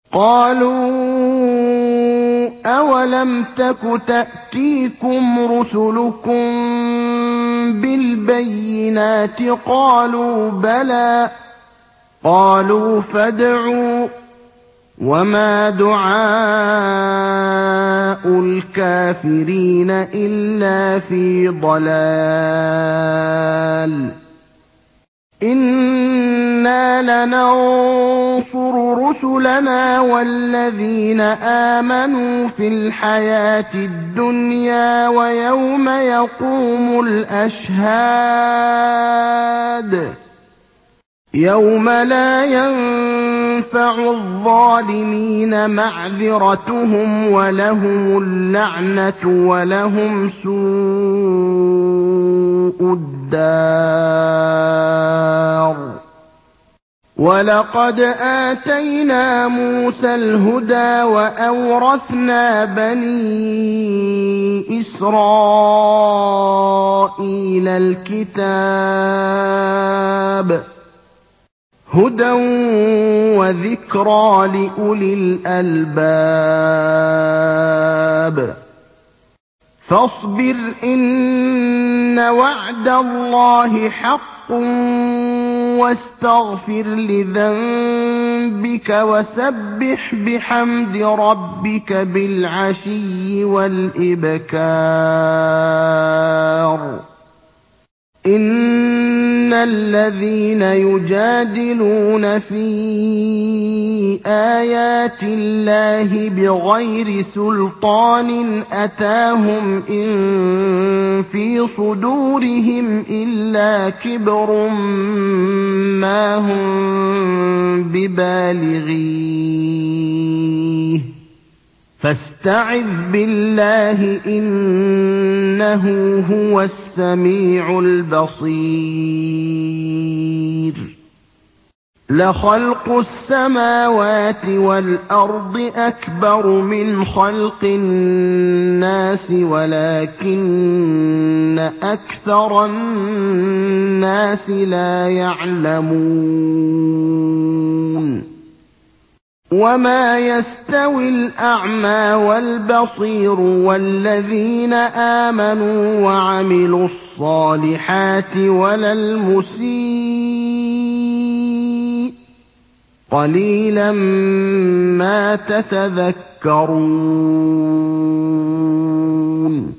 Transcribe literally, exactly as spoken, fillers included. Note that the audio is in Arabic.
قَالُوا أَوَلَمْ تَكُ تَأْتِيكُمْ رُسُلُكُم بِالْبَيِّنَاتِ ۖ قَالُوا بَلَىٰ ۚ قَالُوا فَادْعُوا ۗ وَمَا دُعَاءُ الْكَافِرِينَ إِلَّا فِي ضَلَالٍ إِنَّا لَنَنصُرُ رُسُلَنَا وَالَّذِينَ آمَنُوا فِي الْحَيَاةِ الدُّنْيَا وَيَوْمَ يَقُومُ الْأَشْهَادُ يَوْمَ لَا يَنفَعُ الظَّالِمِينَ مَعْذِرَتُهُمْ وَلَهُمُ اللَّعْنَةُ وَلَهُمْ سُوءُ الدَّارِ وَلَقَدْ آتَيْنَا مُوسَى الْهُدَىٰ وَأَوْرَثْنَا بَنِي إِسْرَائِيلَ الْكِتَابَ هُدًى وَذِكْرَىٰ لِأُولِي الْأَلْبَابِ فَاصْبِرْ إِنَّ وَعْدَ اللَّهِ حَقٌّ وَاسْتَغْفِرْ لِذَنبِكَ وَسَبِّحْ بِحَمْدِ رَبِّكَ بِالْعَشِيِّ وَالْإِبْكَارِ إِنَّ الَّذِينَ يُجَادِلُونَ فِي آيَاتِ اللَّهِ بِغَيْرِ سُلْطَانٍ أَتَاهُمْ إِن فِي صُدُورِهِمْ إِلَّا كِبْرٌ مَّا هُم بِبَالِغِيهِ فَاسْتَعِذْ بِاللَّهِ ۖ إِنَّهُ هُوَ السَّمِيعُ الْبَصِيرُ لَخَلْقُ السَّمَاوَاتِ وَالْأَرْضِ أَكْبَرُ مِنْ خَلْقِ النَّاسِ وَلَٰكِنَّ أَكْثَرَ النَّاسِ لَا يَعْلَمُونَ وَمَا يَسْتَوِي الْأَعْمَىٰ وَالْبَصِيرُ وَالَّذِينَ آمَنُوا وَعَمِلُوا الصَّالِحَاتِ وَلَا الْمُسِيءُ ۚ قَلِيلًا مَّا تَتَذَكَّرُونَ